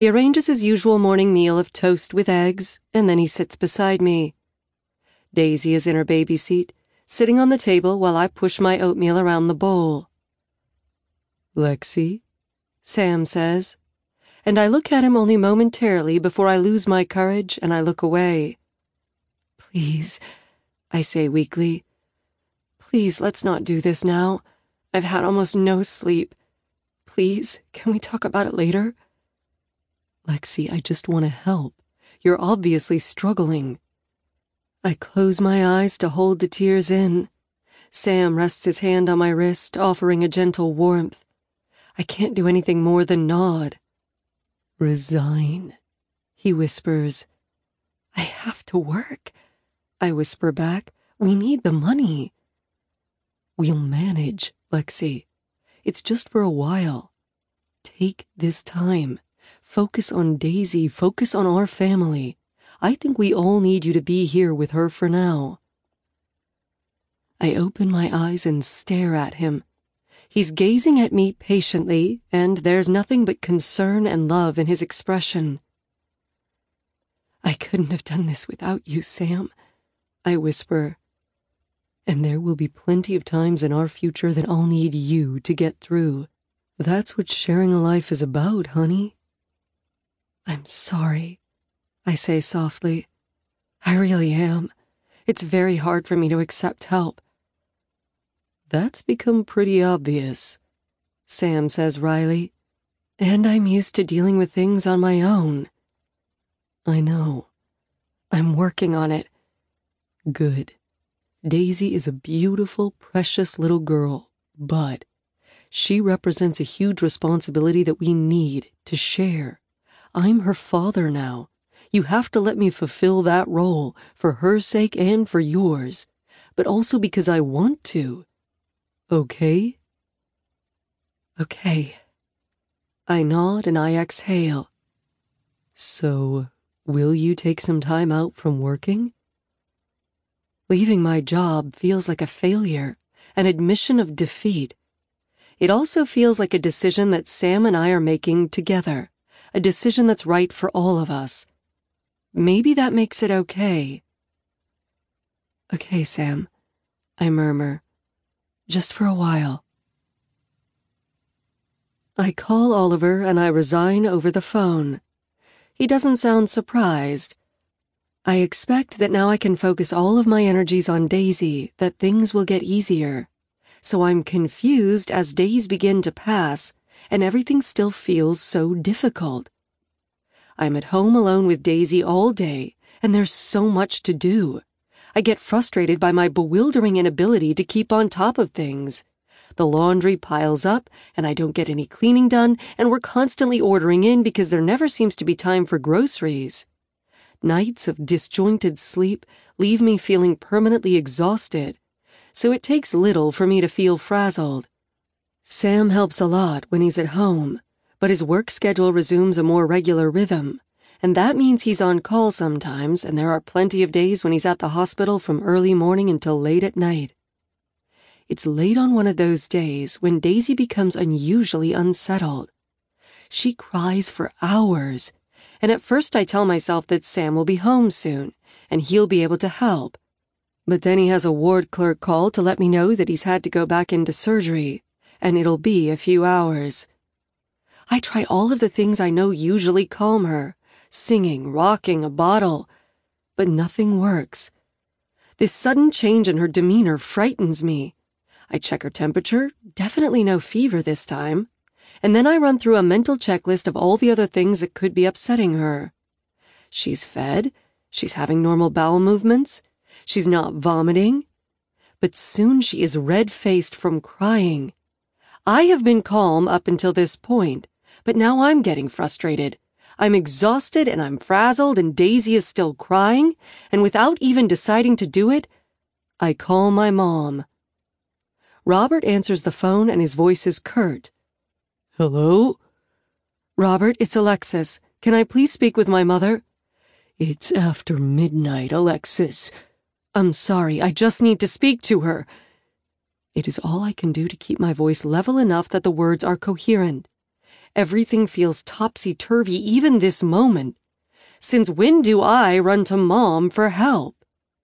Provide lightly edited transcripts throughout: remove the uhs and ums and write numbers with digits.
He arranges his usual morning meal of toast with eggs, and then he sits beside me. Daisy is in her baby seat, sitting on the table while I push my oatmeal around the bowl. "Lexi?" Sam says, and I look at him only momentarily before I lose my courage and I look away. "Please," I say weakly. "Please, let's not do this now. I've had almost no sleep. Please, can we talk about it later?" "Lexi, I just want to help. You're obviously struggling." I close my eyes to hold the tears in. Sam rests his hand on my wrist, offering a gentle warmth. I can't do anything more than nod. "Resign," he whispers. "I have to work," I whisper back. "We need the money." "We'll manage, Lexi. It's just for a while. Take this time. Focus on Daisy. Focus on our family. I think we all need you to be here with her for now." I open my eyes and stare at him. He's gazing at me patiently, and there's nothing but concern and love in his expression. "I couldn't have done this without you, Sam," I whisper. "And there will be plenty of times in our future that I'll need you to get through. That's what sharing a life is about, honey." "I'm sorry," I say softly. "I really am. It's very hard for me to accept help." "That's become pretty obvious," Sam says wryly. "And I'm used to dealing with things on my own." "I know. I'm working on it." "Good. Daisy is a beautiful, precious little girl, but she represents a huge responsibility that we need to share. I'm her father now. You have to let me fulfill that role for her sake and for yours, but also because I want to. Okay?" "Okay." I nod and I exhale. "So, will you take some time out from working?" Leaving my job feels like a failure, an admission of defeat. It also feels like a decision that Sam and I are making together, a decision that's right for all of us. Maybe that makes it okay. "Okay, Sam," I murmur. "Just for a while." I call Oliver and I resign over the phone. He doesn't sound surprised. I expect that now I can focus all of my energies on Daisy, that things will get easier. So I'm confused as days begin to pass, and everything still feels so difficult. I'm at home alone with Daisy all day, and there's so much to do. I get frustrated by my bewildering inability to keep on top of things. The laundry piles up, and I don't get any cleaning done, and we're constantly ordering in because there never seems to be time for groceries. Nights of disjointed sleep leave me feeling permanently exhausted, so it takes little for me to feel frazzled. Sam helps a lot when he's at home, but his work schedule resumes a more regular rhythm, and that means he's on call sometimes, and there are plenty of days when he's at the hospital from early morning until late at night. It's late on one of those days when Daisy becomes unusually unsettled. She cries for hours, and at first I tell myself that Sam will be home soon, and he'll be able to help. But then he has a ward clerk call to let me know that he's had to go back into surgery, and it'll be a few hours. I try all of the things I know usually calm her, singing, rocking, a bottle, but nothing works. This sudden change in her demeanor frightens me. I check her temperature, definitely no fever this time, and then I run through a mental checklist of all the other things that could be upsetting her. She's fed, she's having normal bowel movements, she's not vomiting, but soon she is red-faced from crying. I have been calm up until this point, but now I'm getting frustrated. I'm exhausted and I'm frazzled and Daisy is still crying, and without even deciding to do it, I call my mom. Robert answers the phone and his voice is curt. "Hello?" "Robert, it's Alexis. Can I please speak with my mother?" "It's after midnight, Alexis." "I'm sorry, I just need to speak to her." It is all I can do to keep my voice level enough that the words are coherent. Everything feels topsy-turvy even this moment. Since when do I run to Mom for help?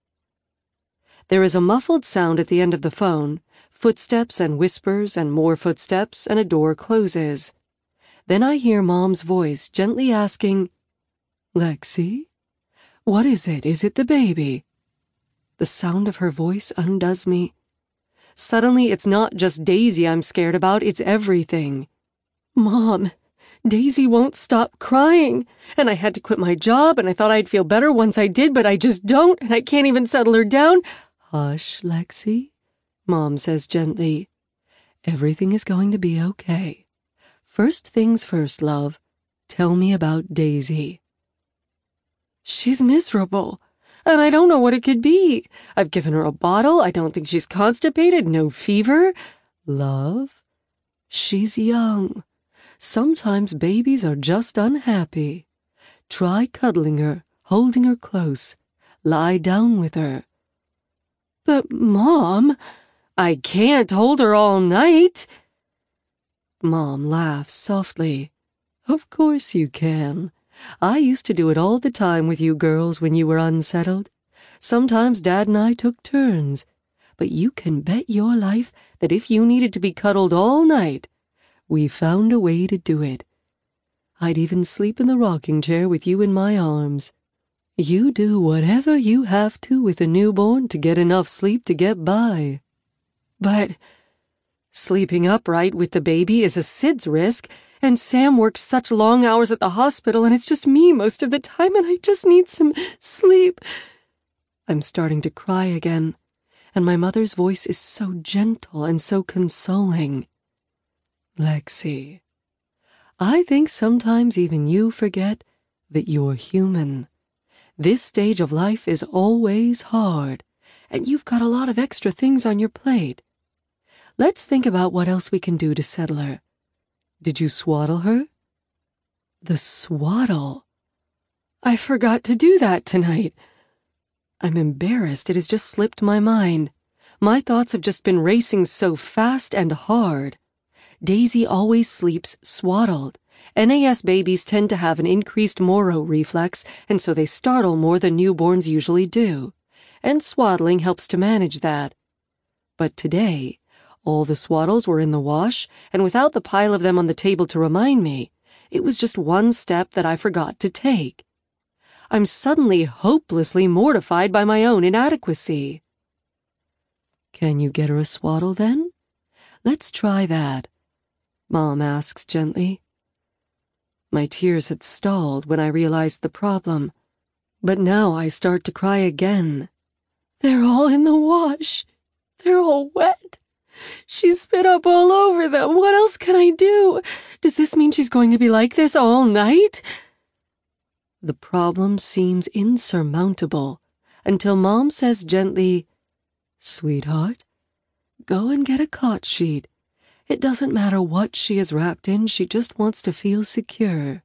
There is a muffled sound at the end of the phone, footsteps and whispers and more footsteps, and a door closes. Then I hear Mom's voice gently asking, "Lexi? What is it? Is it the baby?" The sound of her voice undoes me. Suddenly, it's not just Daisy I'm scared about, it's everything. Mom, Daisy won't stop crying, and I had to quit my job, and I thought I'd feel better once I did, but I just don't, and I can't even settle her down. Hush, Lexi, Mom says gently. Everything is going to be okay. First things first, love. Tell me about Daisy. She's miserable, and I don't know what it could be. I've given her a bottle. I don't think she's constipated. No fever. Love, she's young. Sometimes babies are just unhappy. Try cuddling her, holding her close. Lie down with her. But, Mom, I can't hold her all night. Mom laughs softly. Of course you can. I used to do it all the time with you girls when you were unsettled. Sometimes Dad and I took turns. But you can bet your life that if you needed to be cuddled all night, we found a way to do it. I'd even sleep in the rocking chair with you in my arms. You do whatever you have to with a newborn to get enough sleep to get by. But sleeping upright with the baby is a SIDS risk, and Sam works such long hours at the hospital, and it's just me most of the time, and I just need some sleep. I'm starting to cry again, and my mother's voice is so gentle and so consoling. Lexi, I think sometimes even you forget that you're human. This stage of life is always hard, and you've got a lot of extra things on your plate. Let's think about what else we can do to settle her. Did you swaddle her? The swaddle? I forgot to do that tonight. I'm embarrassed. It has just slipped my mind. My thoughts have just been racing so fast and hard. Daisy always sleeps swaddled. NAS babies tend to have an increased Moro reflex, and so they startle more than newborns usually do. And swaddling helps to manage that. But today, all the swaddles were in the wash, and without the pile of them on the table to remind me, it was just one step that I forgot to take. I'm suddenly hopelessly mortified by my own inadequacy. Can you get her a swaddle, then? Let's try that, Mom asks gently. My tears had stalled when I realized the problem, but now I start to cry again. They're all in the wash. They're all wet. She spit up all over them. What else can I do? Does this mean she's going to be like this all night? The problem seems insurmountable until Mom says gently, Sweetheart, go and get a cot sheet. It doesn't matter what she is wrapped in, she just wants to feel secure.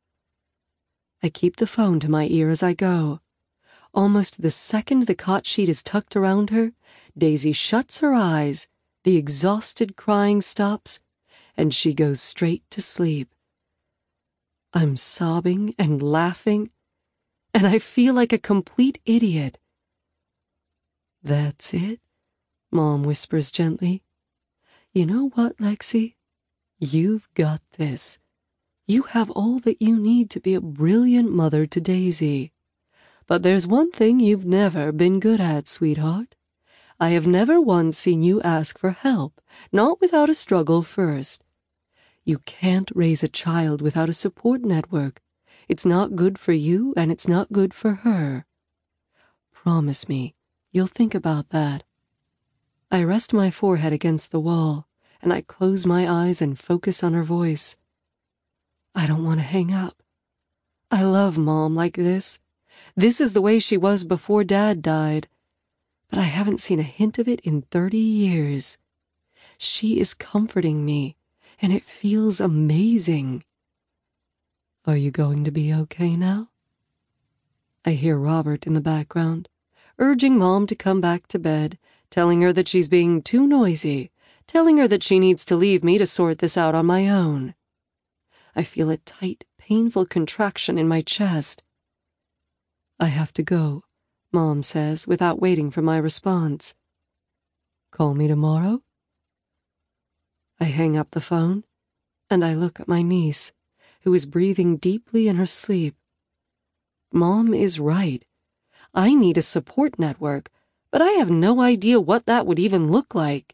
I keep the phone to my ear as I go. Almost the second the cot sheet is tucked around her, Daisy shuts her eyes, the exhausted crying stops, and she goes straight to sleep. I'm sobbing and laughing, and I feel like a complete idiot. That's it, Mom whispers gently. You know what, Lexi? You've got this. You have all that you need to be a brilliant mother to Daisy. But there's one thing you've never been good at, sweetheart. I have never once seen you ask for help, not without a struggle first. You can't raise a child without a support network. It's not good for you, and it's not good for her. Promise me, you'll think about that. I rest my forehead against the wall, and I close my eyes and focus on her voice. I don't want to hang up. I love Mom like this. This is the way she was before Dad died. But I haven't seen a hint of it in 30 years. She is comforting me, and it feels amazing. Are you going to be okay now? I hear Robert in the background, urging Mom to come back to bed, telling her that she's being too noisy, telling her that she needs to leave me to sort this out on my own. I feel a tight, painful contraction in my chest. "I have to go," Mom says without waiting for my response. "Call me tomorrow?" I hang up the phone, and I look at my niece, who is breathing deeply in her sleep. Mom is right. I need a support network, but I have no idea what that would even look like.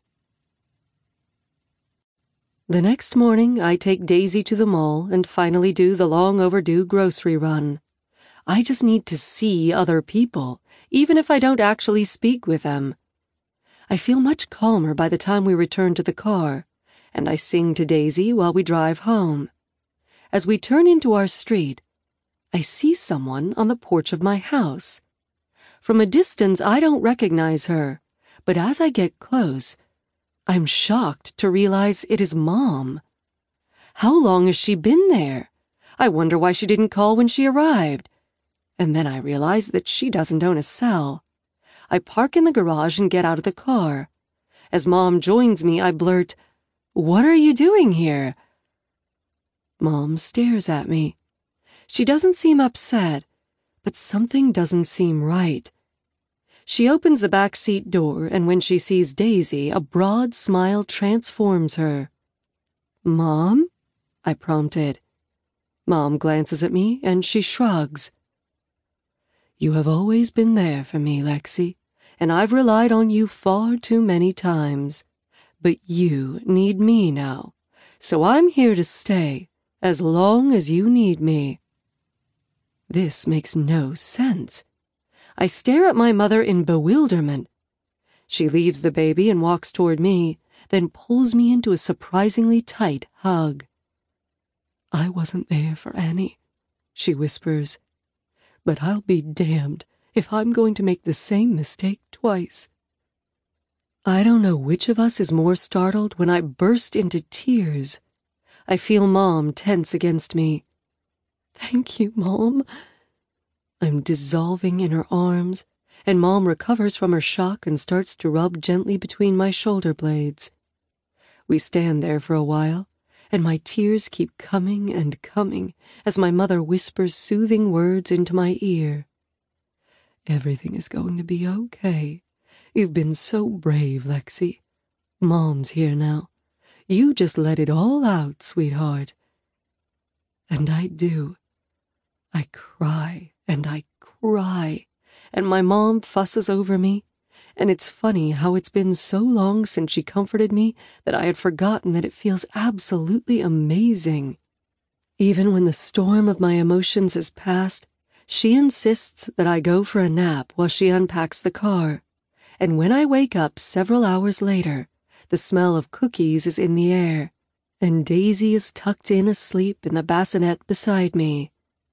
The next morning, I take Daisy to the mall and finally do the long-overdue grocery run. I just need to see other people, even if I don't actually speak with them. I feel much calmer by the time we return to the car, and I sing to Daisy while we drive home. As we turn into our street, I see someone on the porch of my house. From a distance, I don't recognize her, but as I get close, I'm shocked to realize it is Mom. How long has she been there? I wonder why she didn't call when she arrived. And then I realize that she doesn't own a cell. I park in the garage and get out of the car. As Mom joins me, I blurt, "What are you doing here?" Mom stares at me. She doesn't seem upset, but something doesn't seem right. She opens the back seat door, and when she sees Daisy, a broad smile transforms her. "Mom?" I prompted. Mom glances at me, and she shrugs. "You have always been there for me, Lexi, and I've relied on you far too many times. But you need me now, so I'm here to stay as long as you need me." This makes no sense. I stare at my mother in bewilderment. She leaves the baby and walks toward me, then pulls me into a surprisingly tight hug. "I wasn't there for Annie," she whispers, "but I'll be damned if I'm going to make the same mistake twice." I don't know which of us is more startled when I burst into tears. I feel Mom tense against me. "Thank you, Mom." I'm dissolving in her arms, and Mom recovers from her shock and starts to rub gently between my shoulder blades. We stand there for a while, and my tears keep coming and coming as my mother whispers soothing words into my ear. "Everything is going to be okay. You've been so brave, Lexi. Mom's here now. You just let it all out, sweetheart." And I do. I cry and I cry, and my mom fusses over me, and it's funny how it's been so long since she comforted me that I had forgotten that it feels absolutely amazing. Even when the storm of my emotions has passed, she insists that I go for a nap while she unpacks the car, and when I wake up several hours later, the smell of cookies is in the air, and Daisy is tucked in asleep in the bassinet beside me.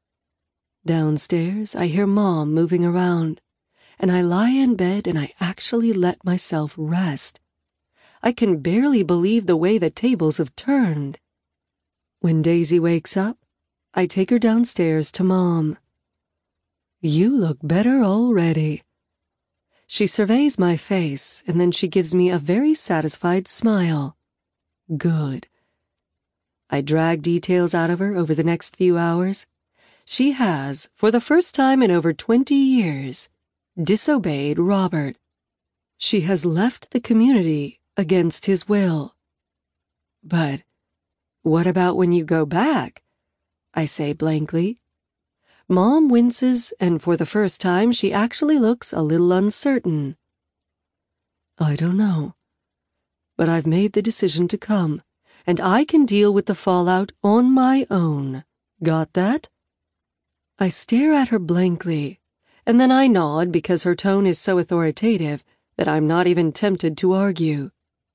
Downstairs, I hear Mom moving around, and I lie in bed and I actually let myself rest. I can barely believe the way the tables have turned. When Daisy wakes up, I take her downstairs to Mom. "You look better already." She surveys my face, and then she gives me a very satisfied smile. "Good." I drag details out of her over the next few hours. She has, for the first time in over 20 years, disobeyed Robert. She has left the community against his will. "But what about when you go back?" I say blankly. Mom winces, and for the first time she actually looks a little uncertain. "I don't know. But I've made the decision to come, and I can deal with the fallout on my own. Got that?" I stare at her blankly, and then I nod because her tone is so authoritative that I'm not even tempted to argue.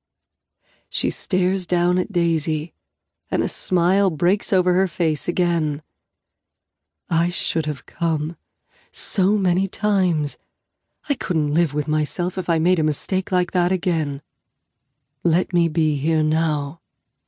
She stares down at Daisy, and a smile breaks over her face again. "I should have come. So many times. I couldn't live with myself if I made a mistake like that again. Let me be here now."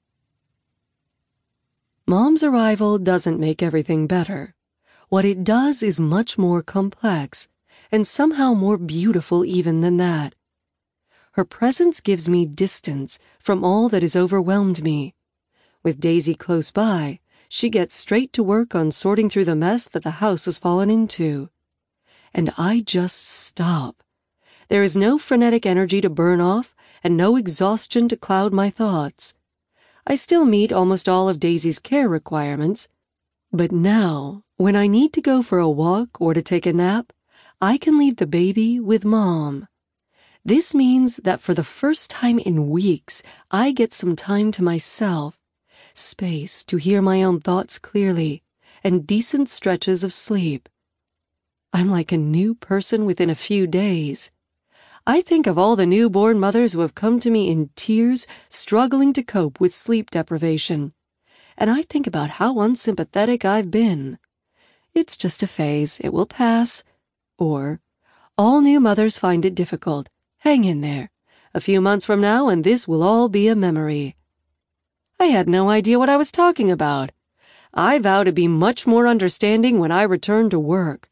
Mom's arrival doesn't make everything better. What it does is much more complex, and somehow more beautiful even than that. Her presence gives me distance from all that has overwhelmed me. With Daisy close by, she gets straight to work on sorting through the mess that the house has fallen into. And I just stop. There is no frenetic energy to burn off and no exhaustion to cloud my thoughts. I still meet almost all of Daisy's care requirements, but now, when I need to go for a walk or to take a nap, I can leave the baby with Mom. This means that for the first time in weeks, I get some time to myself, space to hear my own thoughts clearly, and decent stretches of sleep. I'm like a new person within a few days. I think of all the newborn mothers who have come to me in tears, struggling to cope with sleep deprivation. And I think about how unsympathetic I've been. It's just a phase, it will pass. Or, all new mothers find it difficult. Hang in there. A few months from now and this will all be a memory. I had no idea what I was talking about. I vow to be much more understanding when I return to work.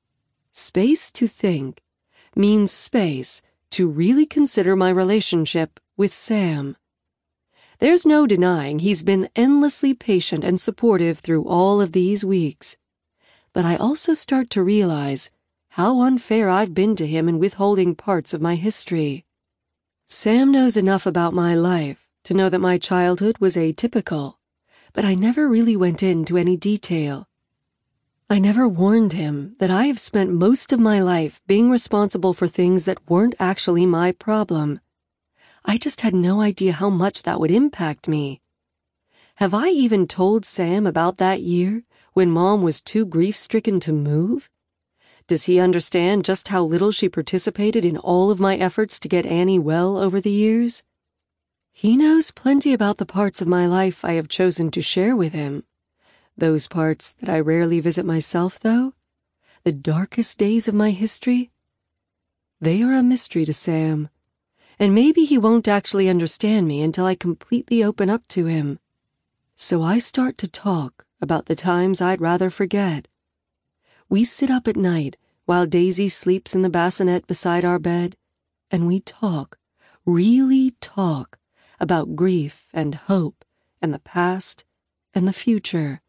Space to think means space to really consider my relationship with Sam. There's no denying he's been endlessly patient and supportive through all of these weeks. But I also start to realize how unfair I've been to him in withholding parts of my history. Sam knows enough about my life to know that my childhood was atypical, but I never really went into any detail. I never warned him that I have spent most of my life being responsible for things that weren't actually my problem. I just had no idea how much that would impact me. Have I even told Sam about that year when Mom was too grief-stricken to move? Does he understand just how little she participated in all of my efforts to get Annie well over the years? He knows plenty about the parts of my life I have chosen to share with him. Those parts that I rarely visit myself, though, the darkest days of my history, they are a mystery to Sam. And maybe he won't actually understand me until I completely open up to him. So I start to talk about the times I'd rather forget. We sit up at night while Daisy sleeps in the bassinet beside our bed, and we talk, really talk, about grief and hope and the past and the future.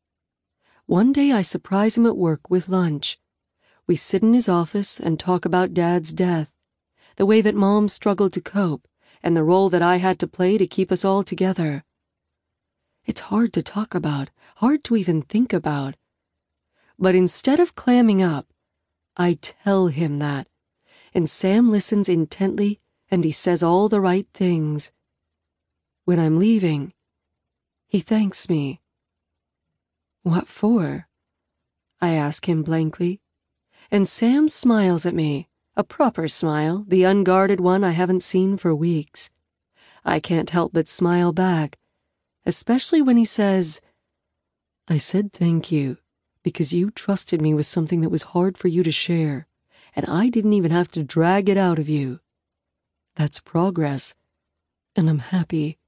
One day I surprise him at work with lunch. We sit in his office and talk about Dad's death, the way that Mom struggled to cope, and the role that I had to play to keep us all together. It's hard to talk about, hard to even think about. But instead of clamming up, I tell him that, and Sam listens intently, and he says all the right things. When I'm leaving, he thanks me. What for? I ask him blankly, and Sam smiles at me. A proper smile, the unguarded one I haven't seen for weeks. I can't help but smile back, especially when he says, "I said thank you because you trusted me with something that was hard for you to share, and I didn't even have to drag it out of you. That's progress, and I'm happy."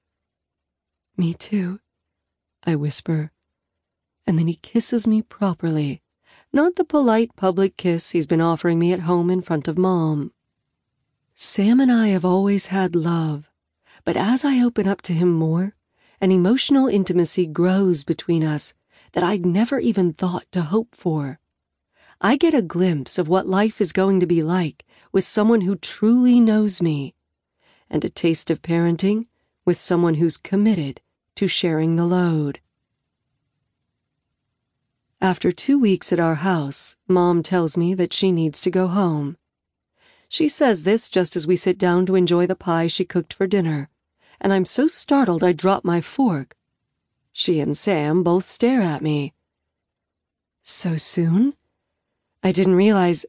"Me too," I whisper, and then he kisses me properly. Not the polite public kiss he's been offering me at home in front of Mom. Sam and I have always had love, but as I open up to him more, an emotional intimacy grows between us that I'd never even thought to hope for. I get a glimpse of what life is going to be like with someone who truly knows me, and a taste of parenting with someone who's committed to sharing the load. After 2 weeks at our house, Mom tells me that she needs to go home. She says this just as we sit down to enjoy the pie she cooked for dinner, and I'm so startled I drop my fork. She and Sam both stare at me. "So soon? I didn't realize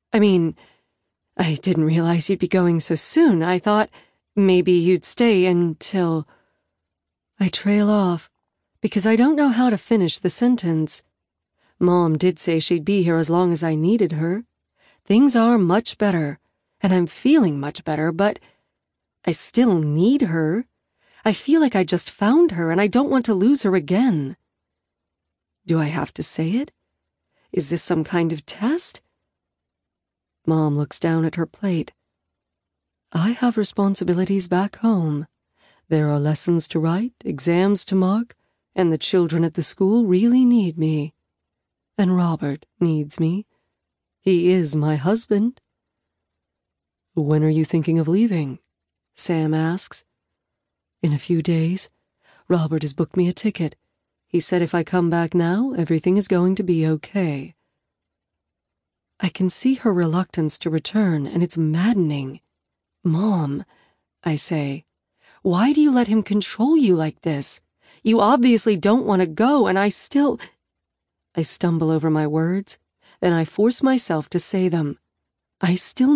you'd be going so soon. I thought maybe you'd stay until—" I trail off, because I don't know how to finish the sentence. Mom did say she'd be here as long as I needed her. Things are much better, and I'm feeling much better, but I still need her. I feel like I just found her, and I don't want to lose her again. Do I have to say it? Is this some kind of test? Mom looks down at her plate. I have responsibilities back home. There are lessons to write, exams to mark, and the children at the school really need me. And Robert needs me. He is my husband." "When are you thinking of leaving?" Sam asks. "In a few days. Robert has booked me a ticket. He said if I come back now, everything is going to be okay." I can see her reluctance to return, and it's maddening. "Mom," I say, "why do you let him control you like this? You obviously don't want to go, and I stumble over my words, then I force myself to say them. I still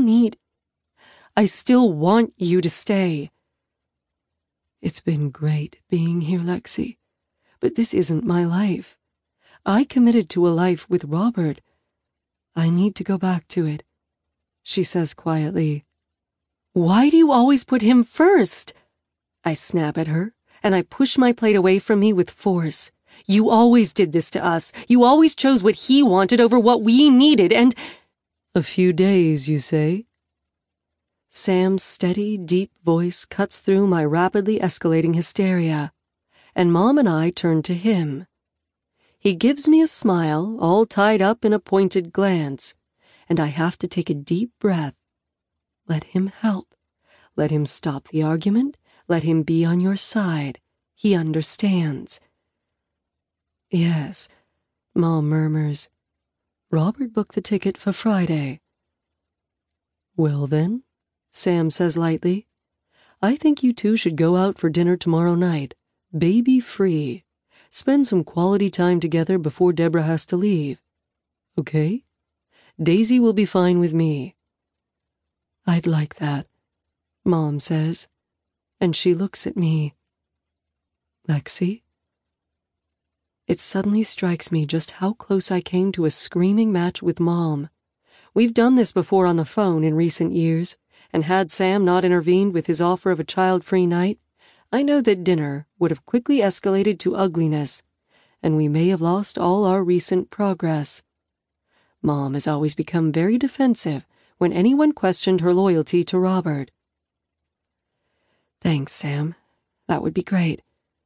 want you to stay." "It's been great being here, Lexi, but this isn't my life. I committed to a life with Robert. I need to go back to it," she says quietly. "Why do you always put him first?" I snap at her, and I push my plate away from me with force. "You always did this to us. You always chose what he wanted over what we needed, and—" "A few days, you say?" Sam's steady, deep voice cuts through my rapidly escalating hysteria, and Mom and I turn to him. He gives me a smile, all tied up in a pointed glance, and I have to take a deep breath. Let him help. Let him stop the argument. Let him be on your side. He understands. "Yes," Mom murmurs. "Robert booked the ticket for Friday." "Well then," Sam says lightly, "I think you two should go out for dinner tomorrow night, baby-free. Spend some quality time together before Deborah has to leave. Okay? Daisy will be fine with me." "I'd like that," Mom says, and she looks at me. "Lexi?" It suddenly strikes me just how close I came to a screaming match with Mom. We've done this before on the phone in recent years, and had Sam not intervened with his offer of a child-free night, I know that dinner would have quickly escalated to ugliness, and we may have lost all our recent progress. Mom has always become very defensive when anyone questioned her loyalty to Robert. "Thanks, Sam. That would be great."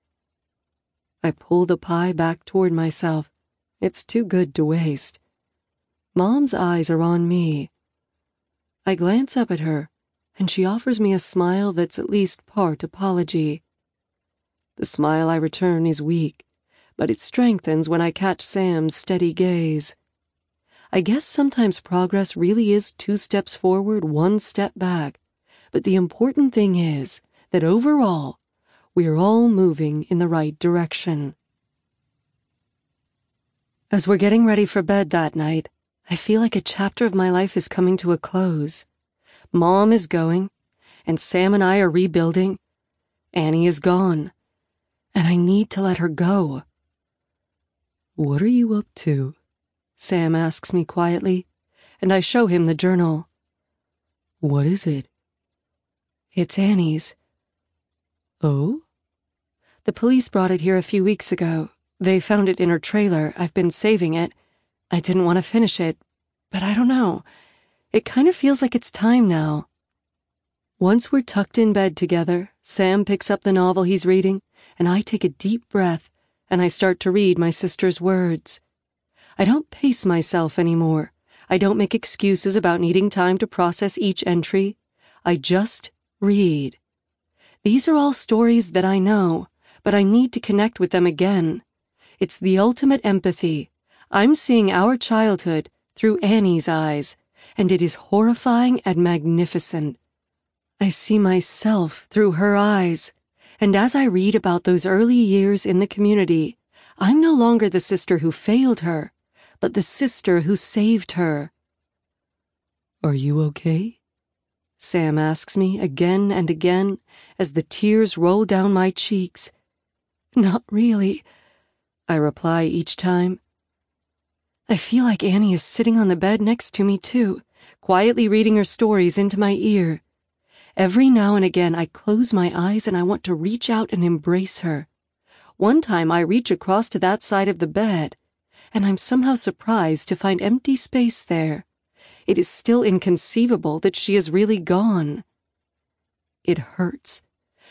I pull the pie back toward myself. It's too good to waste. Mom's eyes are on me. I glance up at her, and she offers me a smile that's at least part apology. The smile I return is weak, but it strengthens when I catch Sam's steady gaze. I guess sometimes progress really is 2 steps forward, 1 step back, but the important thing is that overall, we're all moving in the right direction. As we're getting ready for bed that night, I feel like a chapter of my life is coming to a close. Mom is going, and Sam and I are rebuilding. Annie is gone, and I need to let her go. "What are you up to?" Sam asks me quietly, and I show him the journal. "What is it?" "It's Annie's." "Oh?" "The police brought it here a few weeks ago. They found it in her trailer. I've been saving it. I didn't want to finish it, but I don't know. It kind of feels like it's time now." Once we're tucked in bed together, Sam picks up the novel he's reading, and I take a deep breath, and I start to read my sister's words. I don't pace myself anymore. I don't make excuses about needing time to process each entry. I just read. These are all stories that I know, but I need to connect with them again. It's the ultimate empathy. I'm seeing our childhood through Annie's eyes, and it is horrifying and magnificent. I see myself through her eyes, and as I read about those early years in the community, I'm no longer the sister who failed her, but the sister who saved her. "Are you okay?" Sam asks me again and again as the tears roll down my cheeks. "Not really," I reply each time. I feel like Annie is sitting on the bed next to me too, quietly reading her stories into my ear. Every now and again I close my eyes and I want to reach out and embrace her. One time I reach across to that side of the bed, and I'm somehow surprised to find empty space there. It is still inconceivable that she is really gone. It hurts,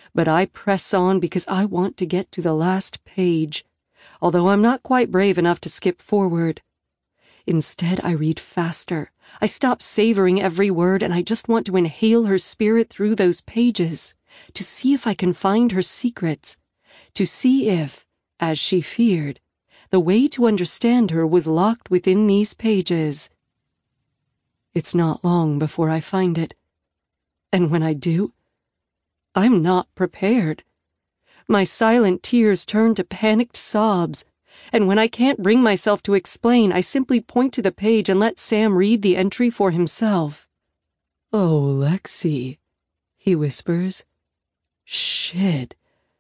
But I press on because I want to get to the last page, although I'm not quite brave enough to skip forward. Instead, I read faster. I stop savoring every word, and I just want to inhale her spirit through those pages, to see if I can find her secrets, to see if, as she feared, the way to understand her was locked within these pages. It's not long before I find it, and when I do, I'm not prepared. My silent tears turn to panicked sobs, and when I can't bring myself to explain, I simply point to the page and let Sam read the entry for himself. "Oh, Lexi," he whispers. "Shit."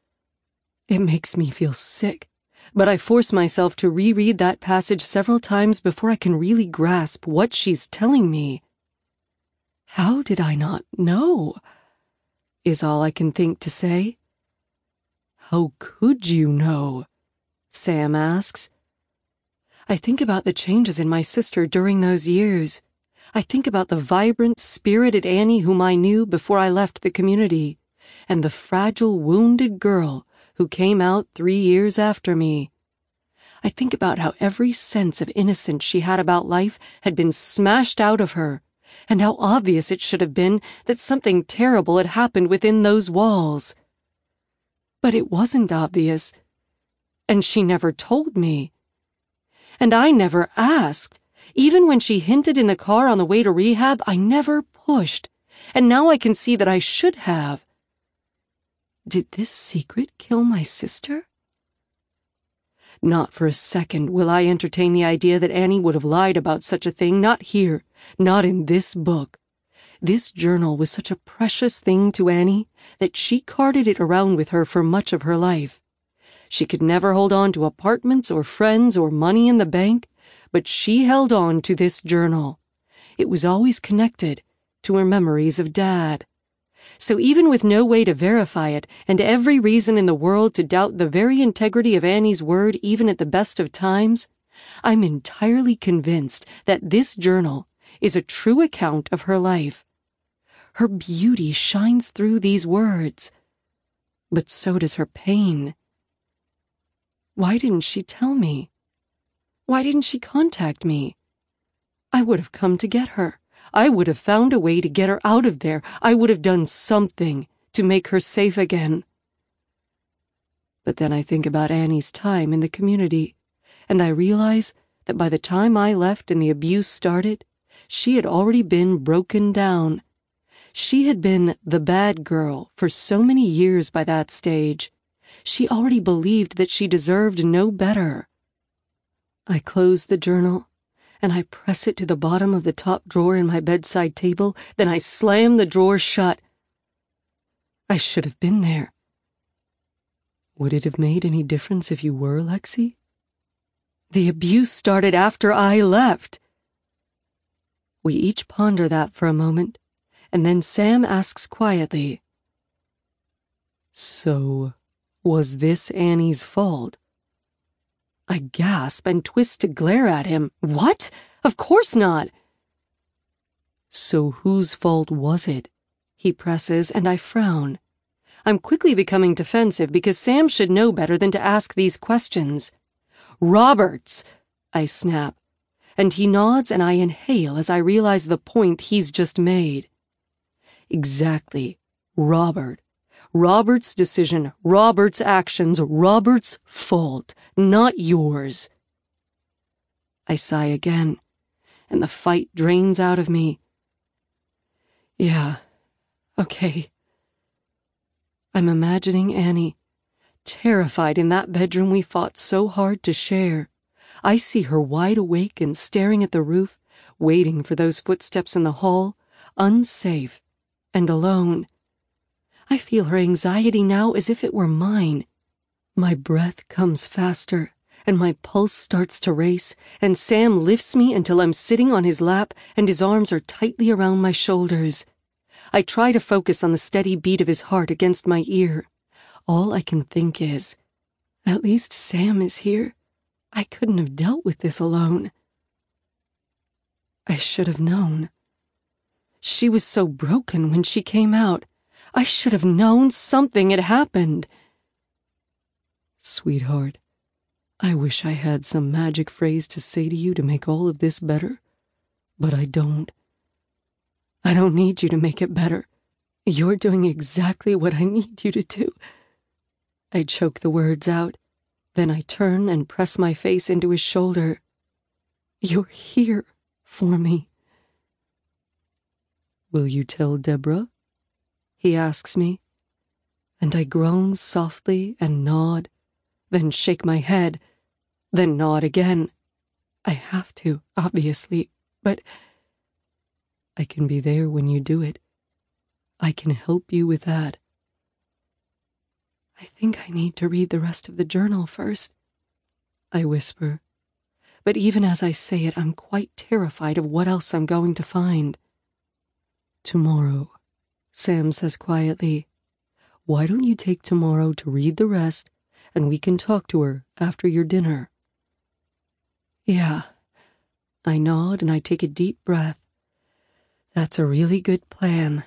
It makes me feel sick, but I force myself to reread that passage several times before I can really grasp what she's telling me. How did I not know? Is all I can think to say. How could you know? Sam asks. I think about the changes in my sister during those years. I think about the vibrant, spirited Annie whom I knew before I left the community, and the fragile, wounded girl who came out 3 years after me. I think about how every sense of innocence she had about life had been smashed out of her, and how obvious it should have been that something terrible had happened within those walls. But it wasn't obvious, and she never told me. And I never asked. Even when she hinted in the car on the way to rehab, I never pushed, and now I can see that I should have. Did this secret kill my sister? Not for a second will I entertain the idea that Annie would have lied about such a thing, not here, not in this book. This journal was such a precious thing to Annie that she carted it around with her for much of her life. She could never hold on to apartments or friends or money in the bank, but she held on to this journal. It was always connected to her memories of Dad. So even with no way to verify it, and every reason in the world to doubt the very integrity of Annie's word even at the best of times, I'm entirely convinced that this journal is a true account of her life. Her beauty shines through these words, but so does her pain. Why didn't she tell me? Why didn't she contact me? I would have come to get her. I would have found a way to get her out of there. I would have done something to make her safe again. But then I think about Annie's time in the community, and I realize that by the time I left and the abuse started, she had already been broken down. She had been the bad girl for so many years by that stage. She already believed that she deserved no better. I close the journal, and I press it to the bottom of the top drawer in my bedside table, then I slam the drawer shut. I should have been there. Would it have made any difference if you were, Lexi? The abuse started after I left. We each ponder that for a moment, and then Sam asks quietly, "So, was this Annie's fault?" I gasp and twist to glare at him. What? Of course not. So whose fault was it? He presses, and I frown. I'm quickly becoming defensive because Sam should know better than to ask these questions. Robert's, I snap, and he nods and I inhale as I realize the point he's just made. Exactly. Robert. Robert's decision, Robert's actions, Robert's fault, not yours. I sigh again, and the fight drains out of me. Yeah, okay. I'm imagining Annie, terrified in that bedroom we fought so hard to share. I see her wide awake and staring at the roof, waiting for those footsteps in the hall, unsafe and alone. I feel her anxiety now as if it were mine. My breath comes faster, and my pulse starts to race, and Sam lifts me until I'm sitting on his lap, and his arms are tightly around my shoulders. I try to focus on the steady beat of his heart against my ear. All I can think is, at least Sam is here. I couldn't have dealt with this alone. I should have known. She was so broken when she came out. I should have known something had happened. Sweetheart, I wish I had some magic phrase to say to you to make all of this better, but I don't. I don't need you to make it better. You're doing exactly what I need you to do. I choke the words out. Then I turn and press my face into his shoulder. You're here for me. Will you tell Deborah? He asks me, and I groan softly and nod, then shake my head, then nod again. I have to, obviously, but I can be there when you do it. I can help you with that. I think I need to read the rest of the journal first, I whisper. But even as I say it, I'm quite terrified of what else I'm going to find. Tomorrow, Sam says quietly. Why don't you take tomorrow to read the rest, and we can talk to her after your dinner? Yeah. I nod and I take a deep breath. That's a really good plan.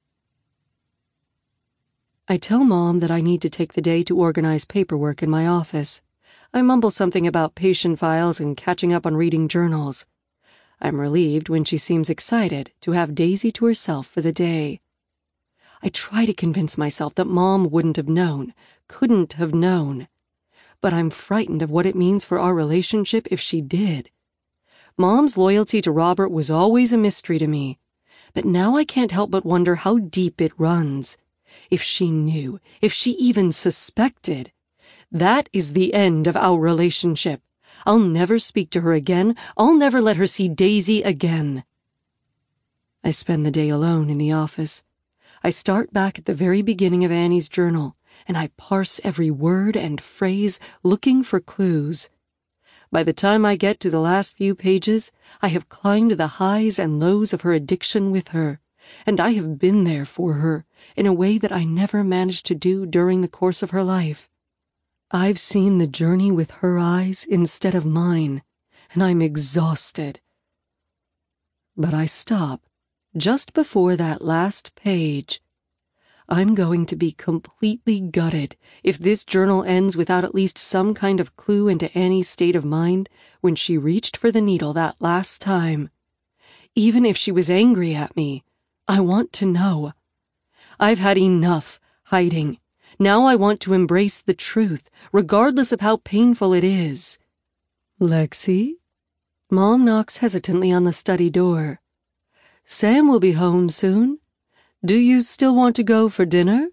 I tell Mom that I need to take the day to organize paperwork in my office. I mumble something about patient files and catching up on reading journals. I'm relieved when she seems excited to have Daisy to herself for the day. I try to convince myself that Mom wouldn't have known, couldn't have known. But I'm frightened of what it means for our relationship if she did. Mom's loyalty to Robert was always a mystery to me, but now I can't help but wonder how deep it runs. If she knew, if she even suspected, that is the end of our relationship. I'll never speak to her again. I'll never let her see Daisy again. I spend the day alone in the office. I start back at the very beginning of Annie's journal, and I parse every word and phrase, looking for clues. By the time I get to the last few pages, I have climbed the highs and lows of her addiction with her, and I have been there for her in a way that I never managed to do during the course of her life. I've seen the journey with her eyes instead of mine, and I'm exhausted. But I stop just before that last page. I'm going to be completely gutted if this journal ends without at least some kind of clue into Annie's state of mind when she reached for the needle that last time. Even if she was angry at me, I want to know. I've had enough hiding. Now I want to embrace the truth, regardless of how painful it is. Lexi? Mom knocks hesitantly on the study door. Sam will be home soon. Do you still want to go for dinner?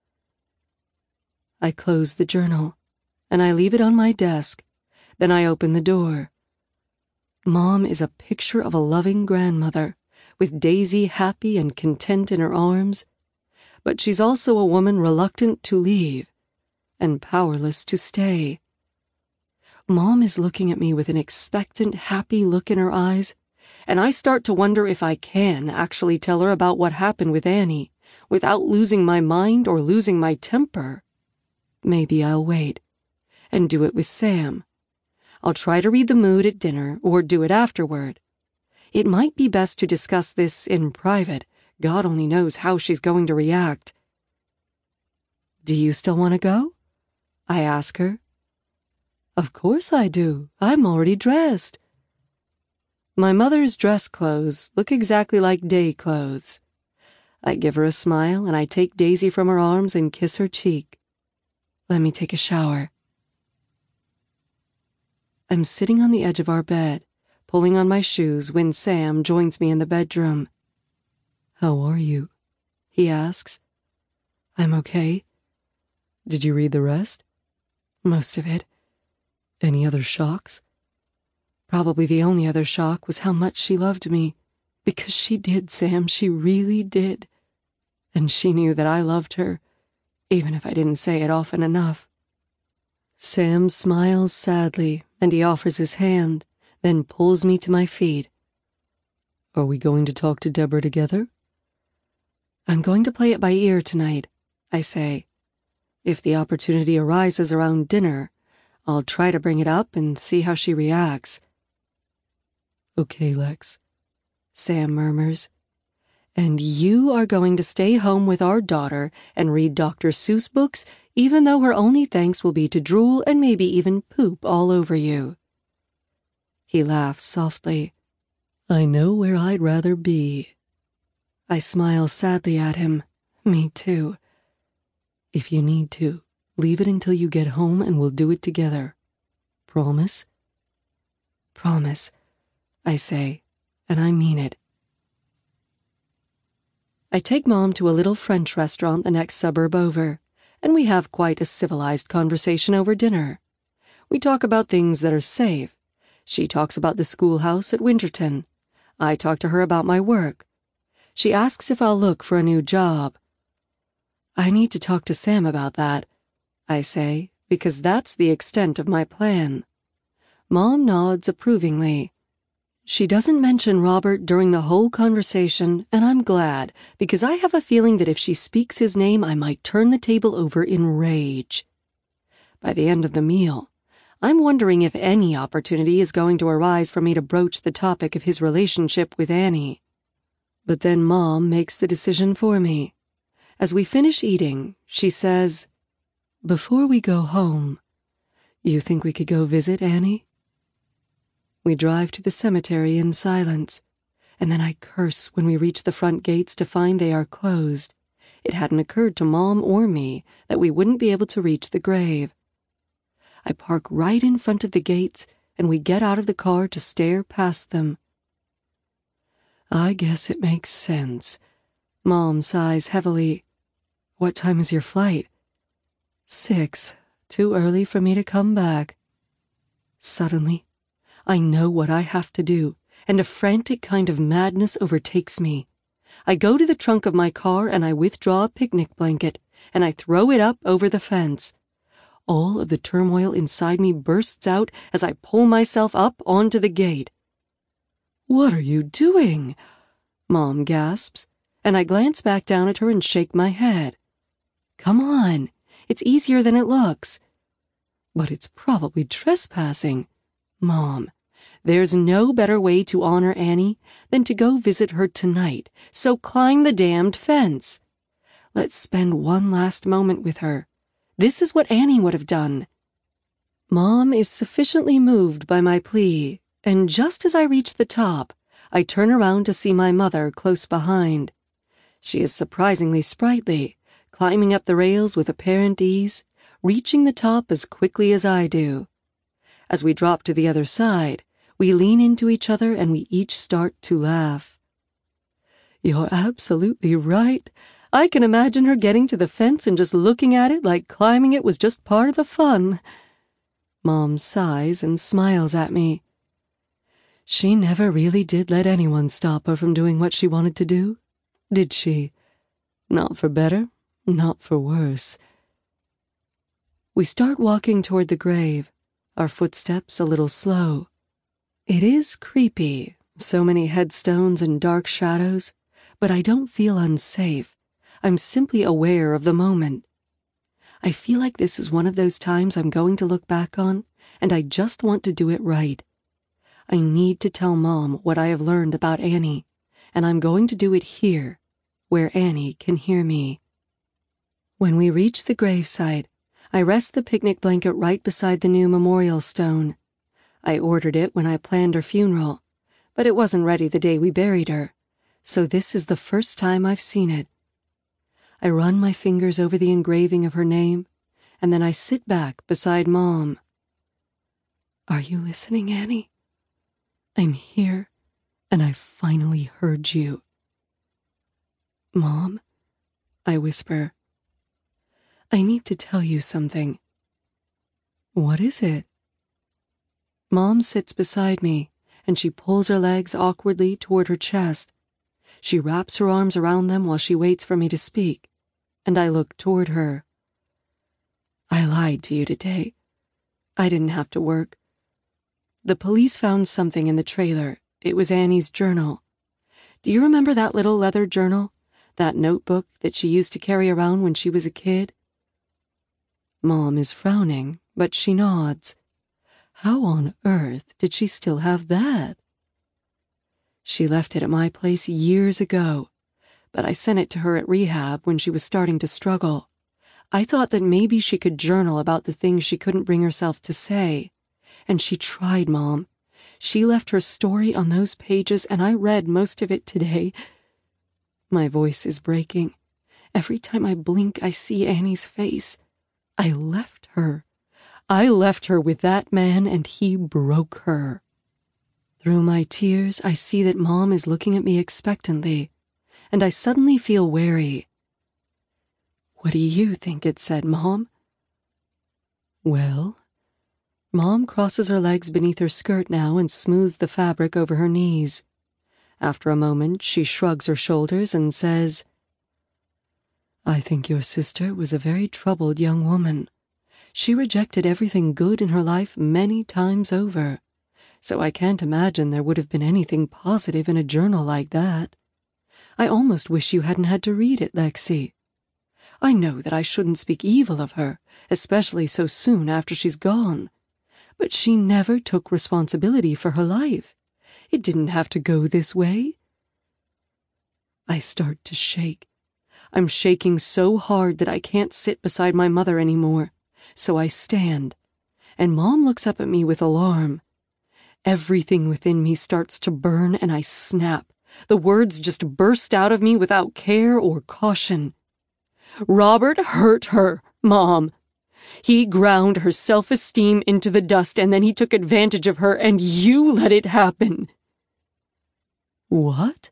I close the journal, and I leave it on my desk. Then I open the door. Mom is a picture of a loving grandmother, with Daisy happy and content in her arms. But she's also a woman reluctant to leave, and powerless to stay. Mom is looking at me with an expectant, happy look in her eyes, and I start to wonder if I can actually tell her about what happened with Annie, without losing my mind or losing my temper. Maybe I'll wait, and do it with Sam. I'll try to read the mood at dinner, or do it afterward. It might be best to discuss this in private. God only knows how she's going to react. Do you still want to go? I ask her. Of course I do. I'm already dressed. My mother's dress clothes look exactly like day clothes. I give her a smile and I take Daisy from her arms and kiss her cheek. Let me take a shower. I'm sitting on the edge of our bed, pulling on my shoes when Sam joins me in the bedroom. How are you? He asks. I'm okay. Did you read the rest? Most of it. Any other shocks? Probably the only other shock was how much she loved me. Because she did, Sam, she really did. And she knew that I loved her, even if I didn't say it often enough. Sam smiles sadly, and he offers his hand, then pulls me to my feet. Are we going to talk to Deborah together? I'm going to play it by ear tonight, I say. If the opportunity arises around dinner, I'll try to bring it up and see how she reacts. Okay, Lex, Sam murmurs. And you are going to stay home with our daughter and read Dr. Seuss books, even though her only thanks will be to drool and maybe even poop all over you." He laughs softly. "I know where I'd rather be." I smile sadly at him. Me too. "If you need to, leave it until you get home and we'll do it together. Promise?" "Promise," I say, and I mean it. I take Mom to a little French restaurant the next suburb over, and we have quite a civilized conversation over dinner. We talk about things that are safe. She talks about the schoolhouse at Winterton. I talk to her about my work. She asks if I'll look for a new job. "I need to talk to Sam about that," I say, because that's the extent of my plan. Mom nods approvingly. She doesn't mention Robert during the whole conversation, and I'm glad, because I have a feeling that if she speaks his name, I might turn the table over in rage. By the end of the meal, I'm wondering if any opportunity is going to arise for me to broach the topic of his relationship with Annie. But then Mom makes the decision for me. As we finish eating, she says, "Before we go home, you think we could go visit Annie?" We drive to the cemetery in silence, and then I curse when we reach the front gates to find they are closed. It hadn't occurred to Mom or me that we wouldn't be able to reach the grave. I park right in front of the gates, and we get out of the car to stare past them. "I guess it makes sense." Mom sighs heavily. "What time is your flight?" "6. Too early for me to come back." Suddenly, I know what I have to do, and a frantic kind of madness overtakes me. I go to the trunk of my car and I withdraw a picnic blanket, and I throw it up over the fence. All of the turmoil inside me bursts out as I pull myself up onto the gate. "What are you doing?" Mom gasps, and I glance back down at her and shake my head. "Come on, it's easier than it looks." "But it's probably trespassing." "Mom, there's no better way to honor Annie than to go visit her tonight, so climb the damned fence. Let's spend one last moment with her. This is what Annie would have done." Mom is sufficiently moved by my plea, and just as I reach the top, I turn around to see my mother close behind. She is surprisingly sprightly, climbing up the rails with apparent ease, reaching the top as quickly as I do. As we drop to the other side, we lean into each other and we each start to laugh. "You're absolutely right. I can imagine her getting to the fence and just looking at it like climbing it was just part of the fun." Mom sighs and smiles at me. "She never really did let anyone stop her from doing what she wanted to do, did she? Not for better, not for worse." We start walking toward the grave, our footsteps a little slow. It is creepy, so many headstones and dark shadows, but I don't feel unsafe. I'm simply aware of the moment. I feel like this is one of those times I'm going to look back on, and I just want to do it right. I need to tell Mom what I have learned about Annie, and I'm going to do it here, where Annie can hear me. When we reach the gravesite, I rest the picnic blanket right beside the new memorial stone. I ordered it when I planned her funeral, but it wasn't ready the day we buried her, so this is the first time I've seen it. I run my fingers over the engraving of her name, and then I sit back beside Mom. "Are you listening, Annie? I'm here, and I finally heard you." "Mom," I whisper, "I need to tell you something." "What is it?" Mom sits beside me, and she pulls her legs awkwardly toward her chest. She wraps her arms around them while she waits for me to speak, and I look toward her. "I lied to you today. I didn't have to work. The police found something in the trailer. It was Annie's journal. Do you remember that little leather journal? That notebook that she used to carry around when she was a kid?" Mom is frowning, but she nods. "How on earth did she still have that?" "She left it at my place years ago. but I sent it to her at rehab when she was starting to struggle. I thought that maybe she could journal about the things she couldn't bring herself to say. And she tried, Mom. She left her story on those pages, and I read most of it today. My voice is breaking. Every time I blink, I see Annie's face. I left her. I left her with that man, and he broke her. Through my tears, I see that Mom is looking at me expectantly, and I suddenly feel wary. What do you think it said, Mom? Well, Mom crosses her legs beneath her skirt now and smooths the fabric over her knees. After a moment, she shrugs her shoulders and says, I think your sister was a very troubled young woman. She rejected everything good in her life many times over, so I can't imagine there would have been anything positive in a journal like that. I almost wish you hadn't had to read it, Lexi. I know that I shouldn't speak evil of her, especially so soon after she's gone. But she never took responsibility for her life. It didn't have to go this way. I start to shake. I'm shaking so hard that I can't sit beside my mother anymore, so I stand, and Mom looks up at me with alarm. Everything within me starts to burn, and I snap. The words just burst out of me without care or caution. Robert hurt her, Mom. He ground her self-esteem into the dust, and then he took advantage of her, and you let it happen. What?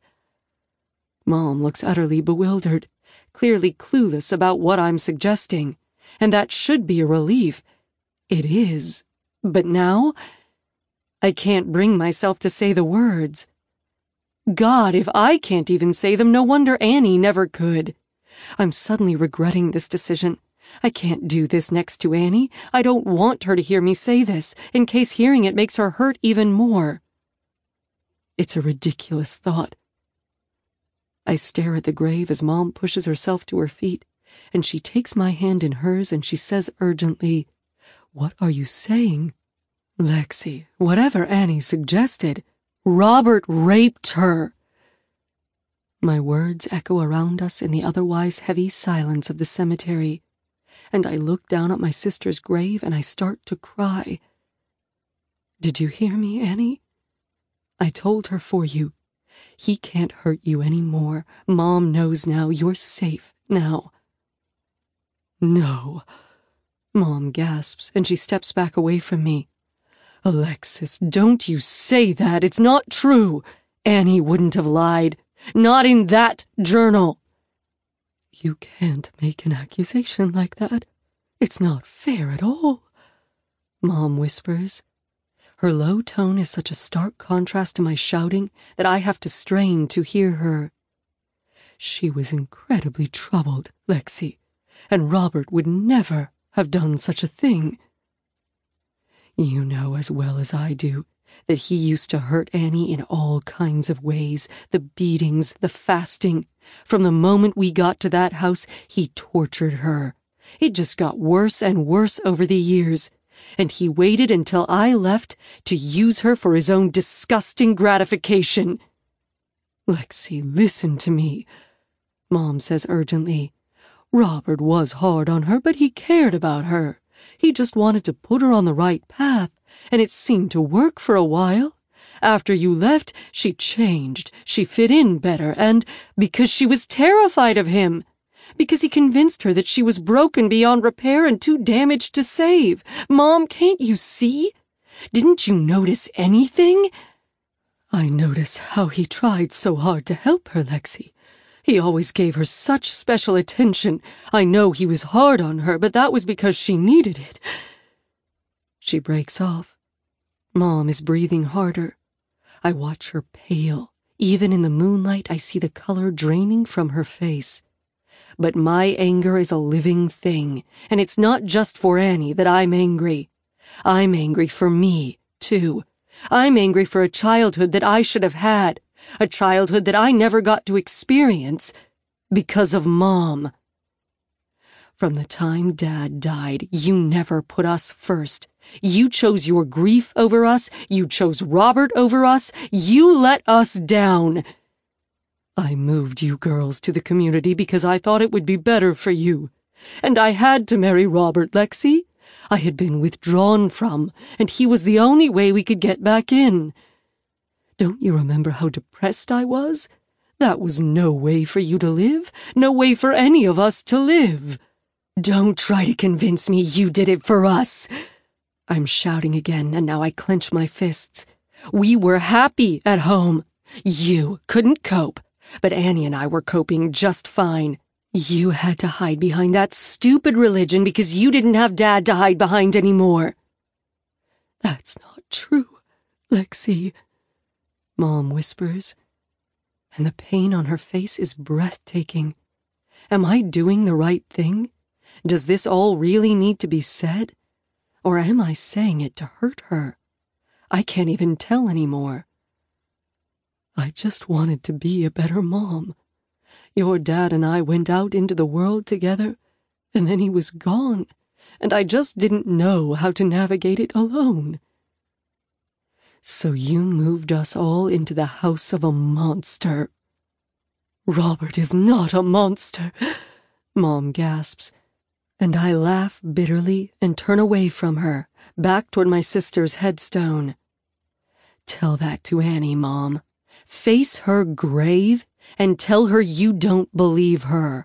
Mom looks utterly bewildered, clearly clueless about what I'm suggesting, and that should be a relief. It is. But now, I can't bring myself to say the words. God, if I can't even say them, no wonder Annie never could. I'm suddenly regretting this decision. I can't do this next to Annie. I don't want her to hear me say this, in case hearing it makes her hurt even more. It's a ridiculous thought. I stare at the grave as Mom pushes herself to her feet, and she takes my hand in hers and she says urgently, What are you saying? Lexi, whatever Annie suggested, Robert raped her. My words echo around us in the otherwise heavy silence of the cemetery, and I look down at my sister's grave and I start to cry. Did you hear me, Annie? I told her for you. He can't hurt you anymore. Mom knows now. You're safe now. No. Mom gasps, and she steps back away from me. Alexis, don't you say that. It's not true. Annie wouldn't have lied. Not in that journal. You can't make an accusation like that. It's not fair at all, Mom whispers. Her low tone is such a stark contrast to my shouting that I have to strain to hear her. She was incredibly troubled, Lexi, and Robert would never have done such a thing. You know as well as I do that he used to hurt Annie in all kinds of ways, the beatings, the fasting. From the moment we got to that house, he tortured her. It just got worse and worse over the years, and he waited until I left to use her for his own disgusting gratification. Lexi, listen to me, Mom says urgently. Robert was hard on her, but he cared about her. He just wanted to put her on the right path, and it seemed to work for a while. After you left, she changed. She fit in better, and because she was terrified of him. Because he convinced her that she was broken beyond repair and too damaged to save. Mom, can't you see? Didn't you notice anything? I noticed how he tried so hard to help her, Lexi. He always gave her such special attention. I know he was hard on her, but that was because she needed it. She breaks off. Mom is breathing harder. I watch her pale. Even in the moonlight, I see the color draining from her face. But my anger is a living thing, and it's not just for Annie that I'm angry. I'm angry for me, too. I'm angry for a childhood that I should have had, a childhood that I never got to experience because of Mom. From the time Dad died, you never put us first. You chose your grief over us. You chose Robert over us. You let us down. I moved you girls to the community because I thought it would be better for you. And I had to marry Robert, Lexi. I had been withdrawn from, and he was the only way we could get back in. Don't you remember how depressed I was? That was no way for you to live, no way for any of us to live. Don't try to convince me you did it for us. I'm shouting again, and now I clench my fists. We were happy at home. You couldn't cope, but Annie and I were coping just fine. You had to hide behind that stupid religion because you didn't have Dad to hide behind anymore. That's not true, Lexi, Mom whispers, and the pain on her face is breathtaking. Am I doing the right thing? Does this all really need to be said? Or am I saying it to hurt her? I can't even tell anymore. I just wanted to be a better mom. Your dad and I went out into the world together, and then he was gone, and I just didn't know how to navigate it alone. So you moved us all into the house of a monster. Robert is not a monster, Mom gasps, and I laugh bitterly and turn away from her, back toward my sister's headstone. Tell that to Annie, Mom. Face her grave and tell her you don't believe her.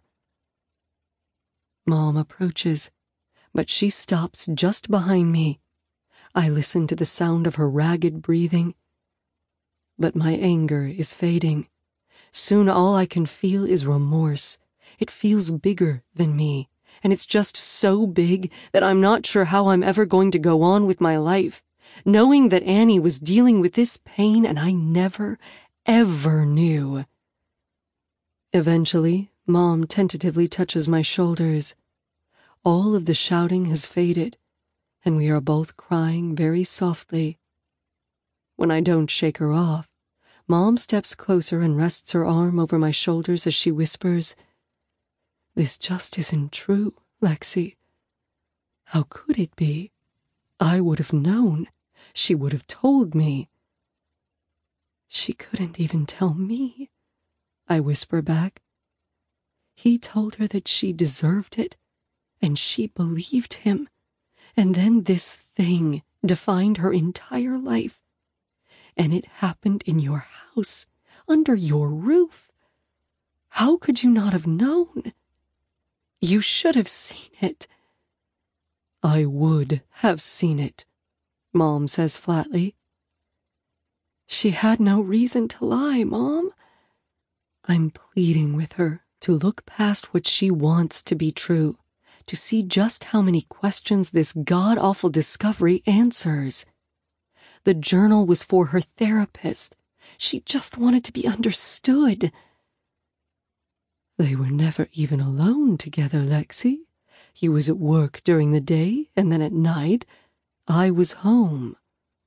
Mom approaches, but she stops just behind me. I listen to the sound of her ragged breathing, but my anger is fading. Soon all I can feel is remorse. It feels bigger than me, and it's just so big that I'm not sure how I'm ever going to go on with my life, knowing that Annie was dealing with this pain and I never, ever knew. Eventually, Mom tentatively touches my shoulders. All of the shouting has faded, and we are both crying very softly. When I don't shake her off, Mom steps closer and rests her arm over my shoulders as she whispers, "This just isn't true, Lexi. How could it be? I would have known. She would have told me." "She couldn't even tell me," I whisper back. "He told her that she deserved it, and she believed him. And then this thing defined her entire life. And it happened in your house, under your roof. How could you not have known? You should have seen it." "I would have seen it," Mom says flatly. "She had no reason to lie, Mom." I'm pleading with her to look past what she wants to be true, to see just how many questions this god-awful discovery answers. The journal was for her therapist. She just wanted to be understood. They were never even alone together, Lexi. He was at work during the day, and then at night, I was home.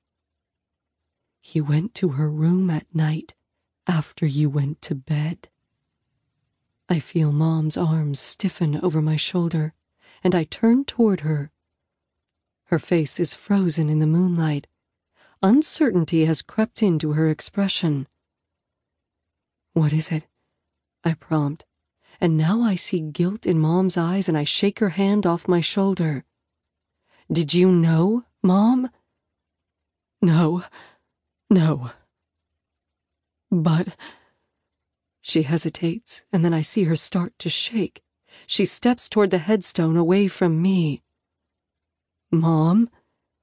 He went to her room at night after you went to bed. I feel Mom's arms stiffen over my shoulder, and I turn toward her. Her face is frozen in the moonlight. Uncertainty has crept into her expression. "What is it?" I prompt, and now I see guilt in Mom's eyes and I shake her hand off my shoulder. "Did you know, Mom?" No. But... She hesitates, and then I see her start to shake. She steps toward the headstone away from me. "Mom?"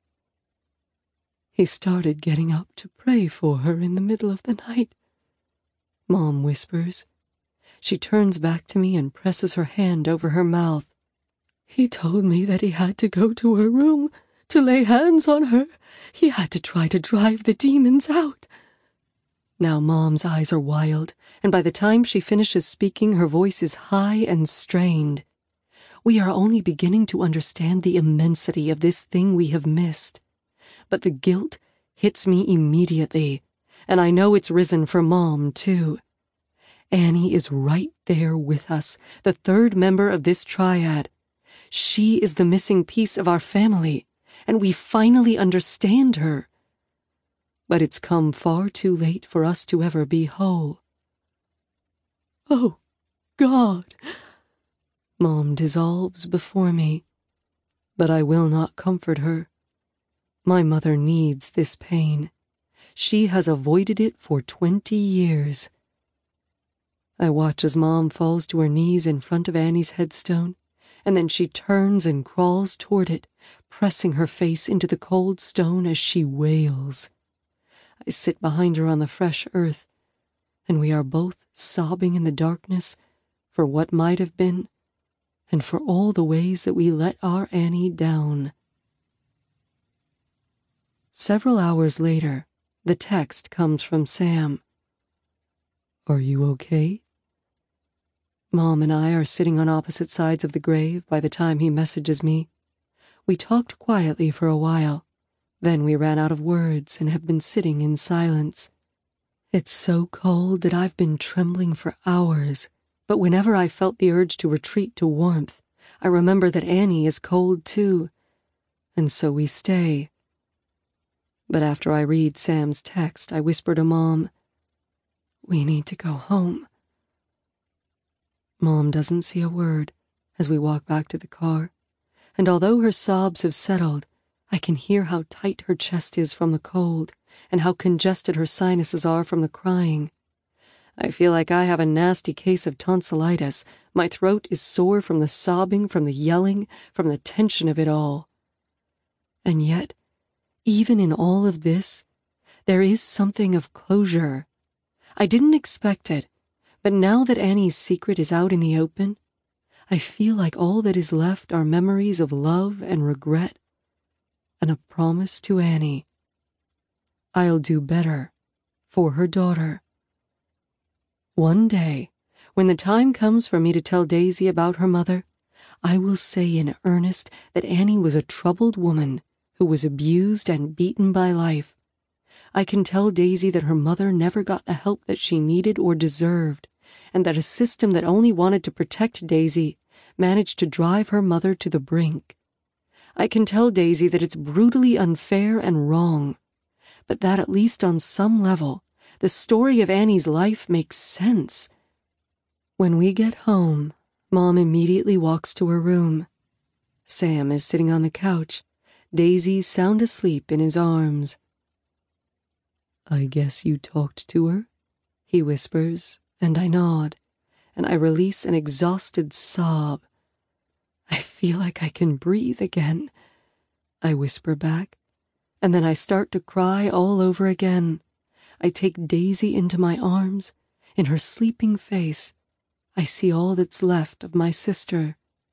"He started getting up to pray for her in the middle of the night," Mom whispers. She turns back to me and presses her hand over her mouth. "He told me that he had to go to her room to lay hands on her. He had to try to drive the demons out." Now Mom's eyes are wild, and by the time she finishes speaking, her voice is high and strained. We are only beginning to understand the immensity of this thing we have missed. But the guilt hits me immediately, and I know it's risen for Mom, too. Annie is right there with us, the third member of this triad. She is the missing piece of our family, and we finally understand her. But it's come far too late for us to ever be whole. Oh, God! Mom dissolves before me, but I will not comfort her. My mother needs this pain. She has avoided it for 20 years. I watch as Mom falls to her knees in front of Annie's headstone, and then she turns and crawls toward it, pressing her face into the cold stone as she wails. I sit behind her on the fresh earth, and we are both sobbing in the darkness for what might have been, and for all the ways that we let our Annie down. Several hours later, the text comes from Sam. Are you okay? Mom and I are sitting on opposite sides of the grave by the time he messages me. We talked quietly for a while. Then we ran out of words and have been sitting in silence. It's so cold that I've been trembling for hours, but whenever I felt the urge to retreat to warmth, I remember that Annie is cold too, and so we stay. But after I read Sam's text, I whisper to Mom, "We need to go home." Mom doesn't say a word as we walk back to the car, and although her sobs have settled, I can hear how tight her chest is from the cold and how congested her sinuses are from the crying. I feel like I have a nasty case of tonsillitis. My throat is sore from the sobbing, from the yelling, from the tension of it all. And yet, even in all of this, there is something of closure. I didn't expect it, but now that Annie's secret is out in the open, I feel like all that is left are memories of love and regret, and a promise to Annie. I'll do better for her daughter. One day, when the time comes for me to tell Daisy about her mother, I will say in earnest that Annie was a troubled woman who was abused and beaten by life. I can tell Daisy that her mother never got the help that she needed or deserved, and that a system that only wanted to protect Daisy managed to drive her mother to the brink. I can tell Daisy that it's brutally unfair and wrong, but that at least on some level, the story of Annie's life makes sense. When we get home, Mom immediately walks to her room. Sam is sitting on the couch, Daisy sound asleep in his arms. "I guess you talked to her?" he whispers, and I nod, and I release an exhausted sob. "I feel like I can breathe again," I whisper back, and then I start to cry all over again. I take Daisy into my arms. In her sleeping face, I see all that's left of my sister.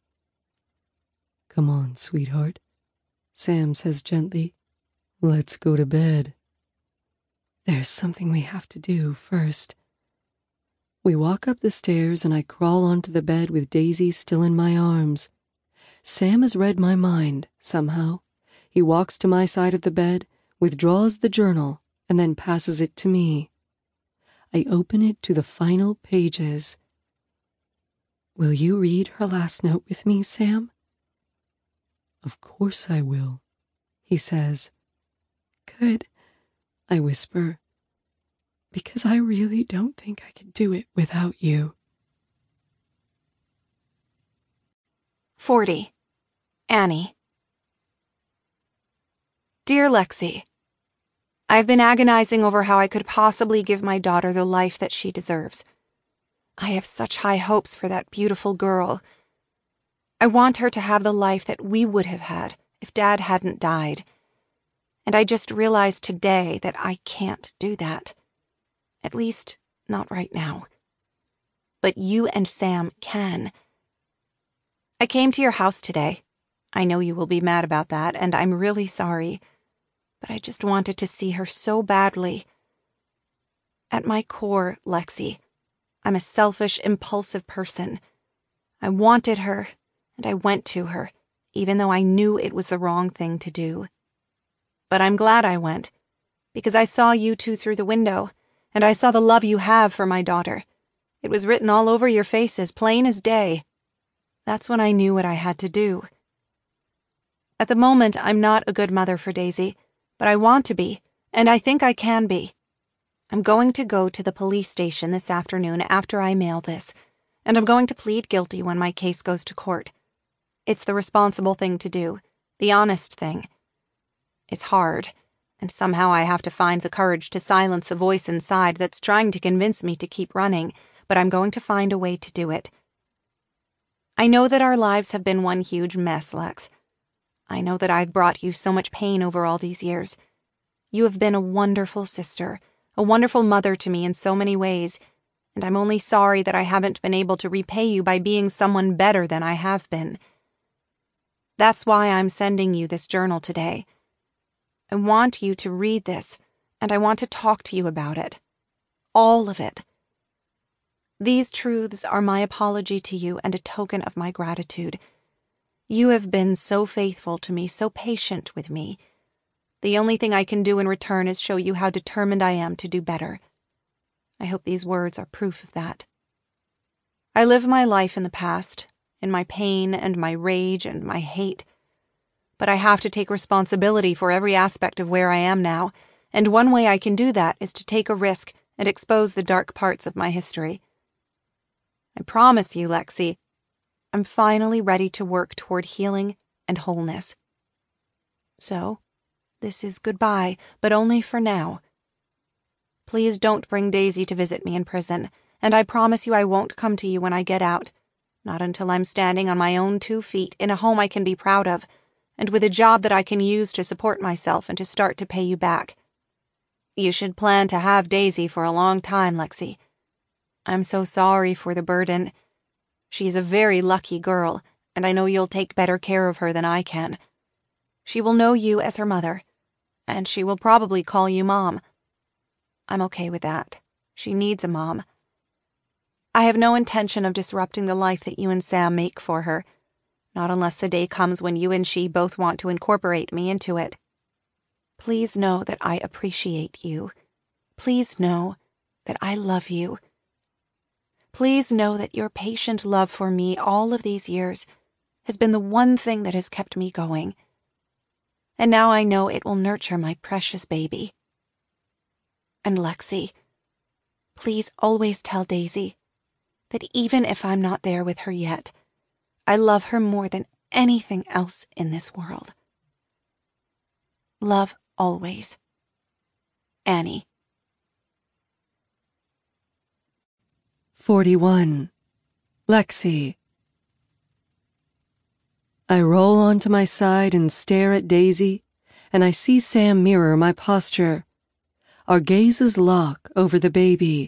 "Come on, sweetheart," Sam says gently. "Let's go to bed." There's something we have to do first. We walk up the stairs and I crawl onto the bed with Daisy still in my arms. Sam has read my mind, somehow. He walks to my side of the bed, withdraws the journal, and then passes it to me. I open it to the final pages. "Will you read her last note with me, Sam?" "Of course I will," he says. "Good," I whisper, "because I really don't think I could do it without you." 40. Annie. Dear Lexi, I've been agonizing over how I could possibly give my daughter the life that she deserves. I have such high hopes for that beautiful girl. I want her to have the life that we would have had if Dad hadn't died. And I just realized today that I can't do that. At least, not right now. But you and Sam can. I came to your house today. I know you will be mad about that, and I'm really sorry. But I just wanted to see her so badly. At my core, Lexi, I'm a selfish, impulsive person. I wanted her, and I went to her, even though I knew it was the wrong thing to do. But I'm glad I went, because I saw you two through the window, and I saw the love you have for my daughter. It was written all over your faces, plain as day. That's when I knew what I had to do. At the moment, I'm not a good mother for Daisy, but I want to be, and I think I can be. I'm going to go to the police station this afternoon after I mail this, and I'm going to plead guilty when my case goes to court. It's the responsible thing to do, the honest thing. It's hard, and somehow I have to find the courage to silence the voice inside that's trying to convince me to keep running, but I'm going to find a way to do it. I know that our lives have been one huge mess, Lex. I know that I've brought you so much pain over all these years. You have been a wonderful sister, a wonderful mother to me in so many ways, and I'm only sorry that I haven't been able to repay you by being someone better than I have been. That's why I'm sending you this journal today. I want you to read this, and I want to talk to you about it. All of it. These truths are my apology to you and a token of my gratitude. You have been so faithful to me, so patient with me. The only thing I can do in return is show you how determined I am to do better. I hope these words are proof of that. I live my life in the past, in my pain and my rage and my hate. But I have to take responsibility for every aspect of where I am now, and one way I can do that is to take a risk and expose the dark parts of my history. I promise you, Lexi, I'm finally ready to work toward healing and wholeness. So, this is goodbye, but only for now. Please don't bring Daisy to visit me in prison, and I promise you I won't come to you when I get out, not until I'm standing on my own 2 feet in a home I can be proud of, and with a job that I can use to support myself and to start to pay you back. You should plan to have Daisy for a long time, Lexi. I'm so sorry for the burden. She's a very lucky girl, and I know you'll take better care of her than I can. She will know you as her mother, and she will probably call you Mom. I'm okay with that. She needs a mom. I have no intention of disrupting the life that you and Sam make for her, not unless the day comes when you and she both want to incorporate me into it. Please know that I appreciate you. Please know that I love you. Please know that your patient love for me all of these years has been the one thing that has kept me going. And now I know it will nurture my precious baby. And Lexi, please always tell Daisy that even if I'm not there with her yet, I love her more than anything else in this world. Love always. Annie. 41. Lexi. I roll onto my side and stare at Daisy, and I see Sam mirror my posture. Our gazes lock over the baby.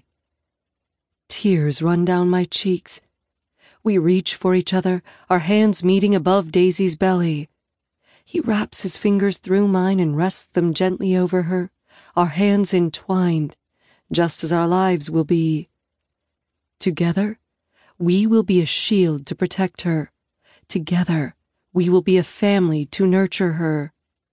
Tears run down my cheeks. We reach for each other, our hands meeting above Daisy's belly. He wraps his fingers through mine and rests them gently over her, our hands entwined, just as our lives will be. Together, we will be a shield to protect her. Together, we will be a family to nurture her.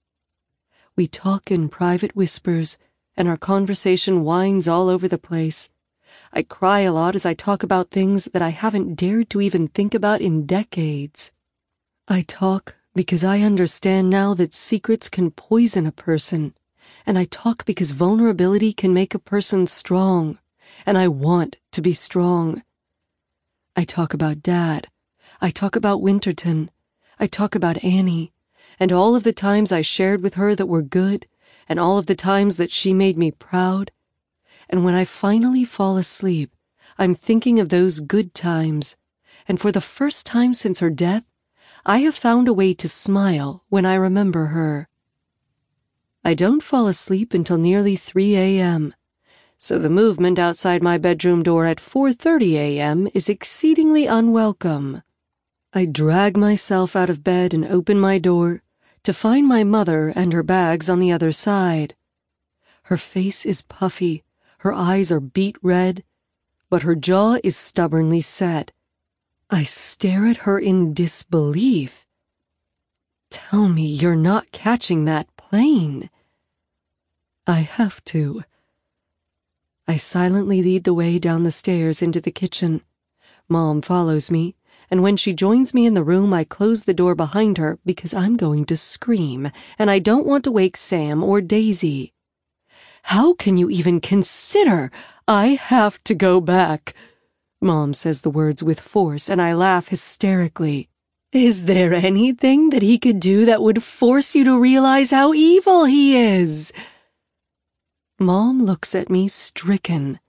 We talk in private whispers, and our conversation winds all over the place. I cry a lot as I talk about things that I haven't dared to even think about in decades. I talk because I understand now that secrets can poison a person, and I talk because vulnerability can make a person strong, and I want to be strong. I talk about Dad. I talk about Winterton. I talk about Annie, and all of the times I shared with her that were good, and all of the times that she made me proud. And when I finally fall asleep, I'm thinking of those good times, and for the first time since her death, I have found a way to smile when I remember her. I don't fall asleep until nearly 3 a.m., so the movement outside my bedroom door at 4:30 a.m. is exceedingly unwelcome. I drag myself out of bed and open my door to find my mother and her bags on the other side. Her face is puffy, her eyes are beet red, but her jaw is stubbornly set. I stare at her in disbelief. Tell me you're not catching that plane. I have to. I silently lead the way down the stairs into the kitchen. Mom follows me, and when she joins me in the room, I close the door behind her because I'm going to scream, and I don't want to wake Sam or Daisy. How can you even consider? I have to go back. Mom says the words with force, and I laugh hysterically. Is there anything that he could do that would force you to realize how evil he is? Mom looks at me stricken.